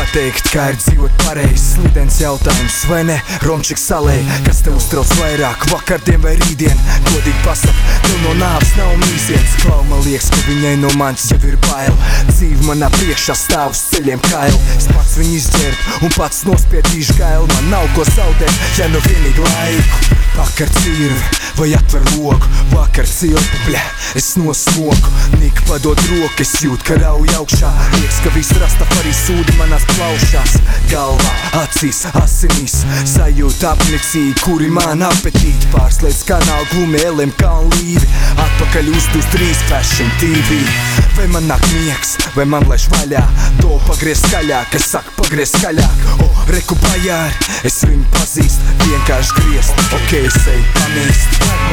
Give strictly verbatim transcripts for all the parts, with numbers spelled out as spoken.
teikt, kā ir dzīvot pareizi? Slidens jautājums, vai ne? Romčiks salē, kas te uztrauc vairāk, vakardien vai rītdien? Godīgi pasak, tev no nāves nav mīziens. Klau, man liekas, ka viņai no manis jau ir bail. Dzīve manā priekšā stāv uz ceļiem kaili. Es pats viņu izģērbu un pats nospiedīšu gailu. Man nav ko zaudēt, ja nu vienīgi laiku. Vakar cirvi, vai atver logu, vakar cilpu, bļa, es nosmoku. Nika padod roku, es jūt, ka rauj augšā. Liekas, ka viss Rastafari sūdi manās plaušās. Galvā, acīs, asinīs, sajūta apnicīgi, kuri man apetīti. Pārslēdz kanālu glumi, L M K un Līvi. Atpakaļ uzdus drīz Fashion T V. Vai man nāk miegs, vai man laiž vaļā? To pagriez skaļāk, es saku pagriez skaļāk. O, reku bajāri, es viņu pazīst, vienkārši griezt, ok, es eju pamīst.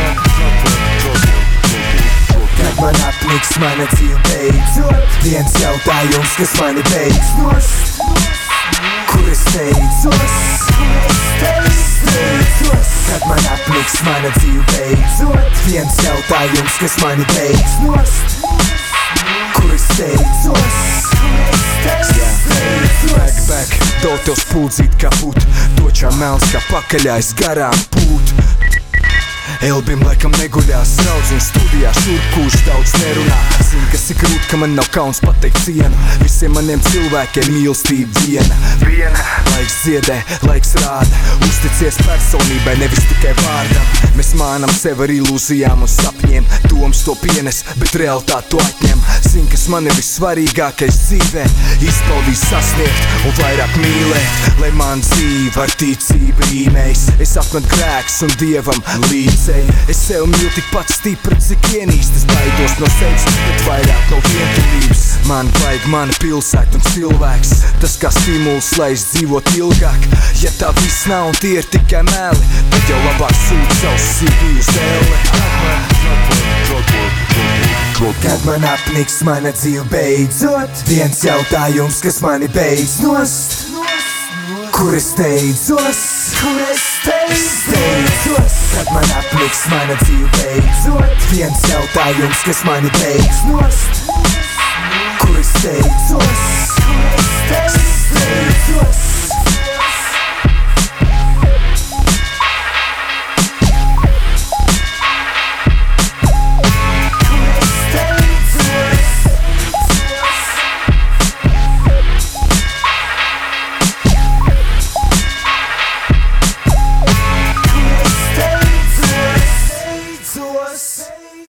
Kad man apniks mana dzīve beidzot, viens jautājums, kas mani beigs nost. Kur es teicos? Kad man apniks mana dzīve beidzot, viens jautājums, kas mani beigs nost. Kur es teicos? Back, back, dod tev spūdzīt kā put, točā melns kā pakaļā, es garām pūt. Elbim laikam neguļās, raudziņš studijā, šur kurš daudz nerunā. Zin, kas ir grūt, ka man nav kauns pateikt cienu. Visiem maniem cilvēkiem mīlestība viena. Viena. Laiks dziedē, laiks rāda, uzticies personībai, nevis tikai vārdam. Mēs mānam sev ar ilūzijām un sapņiem, domas to pienes, bet realitāti to atņem. Zin, kas man ir vissvarīgākais dzīvē, izpaudīt, sasniegt un vairāk mīlēt. Lai man dzīve ar ticību rīmējas, es apmet grēks un Dievam līdzēju. Es sev mīlu tikpat stipri, cik ienīst. Es baidos no sevis, bet vairāk no vientulības. Man vajag mana pilsēta un cilvēks, tas kā stimuls, lai es dzīvot ilgāk. Ja tā viss nav un tie ir tikai meli, tad jau labāk sūt savus C V uz elle. Kad man apniks mana dzīve beidzot, viens jautājums, kas mani beidz nost. Kur es teicos? Kur es teicos? Kad man apniks mana dzīve beidzot, viens jautājums, kas mani beidz nost. Kur es teicos? Kur es teicos?